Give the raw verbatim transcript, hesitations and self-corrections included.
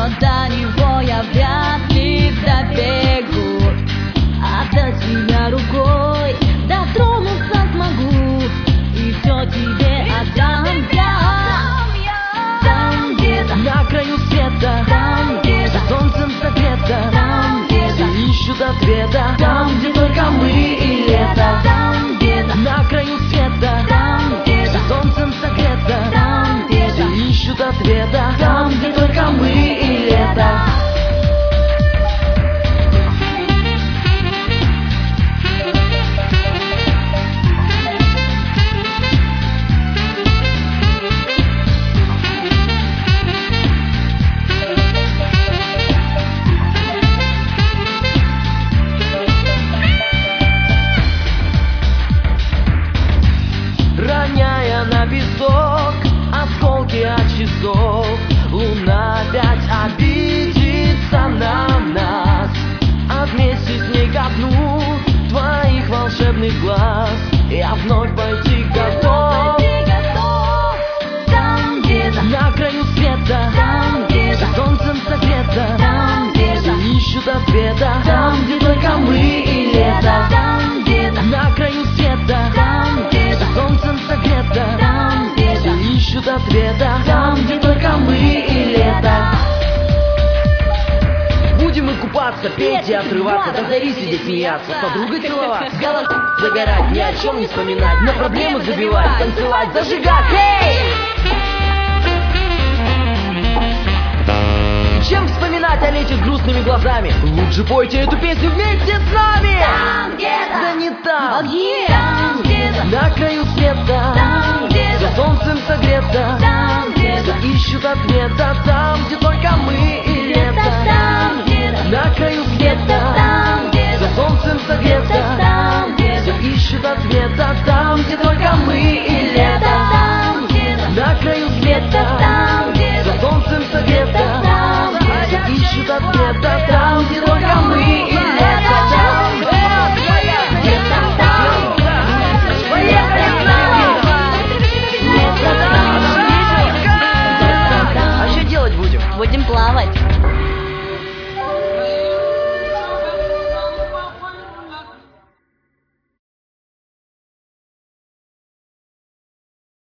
но до него я вряд ли добегу. А до тебя рукой дотронуться смогу, и все тебе отдам я. Там где-то на краю света, там где-то солнцем согрето, там где-то ищут ответа, там, где только мы и лето. Там где-то на краю света, там где-то солнцем согрето, там где-то ищут ответа, там, где только мы и лето. роняя на песок осколки от часов. Луна опять обидится на нас, а вместе с ней ко дну твоих волшебных глаз я вновь пойти готов. Там где-то На краю света, там где-то солнцем согрето, там где-то ищут ответа, там, где только мы и лето. Там где-то на краю света, там где-то солнцем согрето, там где-то ищут ответа, там, где только мы и лето. будем мы купаться, петь и отрываться, до зари сидеть смеяться, с подругой целоваться, голос загорать, ни о чем не вспоминать, на проблемы забивать, танцевать, зажигать. Эй! Чем вспоминать о лете с грустными глазами? Лучше пойте эту песню вместе с нами. Там где-то Да не там, а где? Там где-то на краю света, там где-то за солнцем согрето, там где-то ищут ответа там, где только мы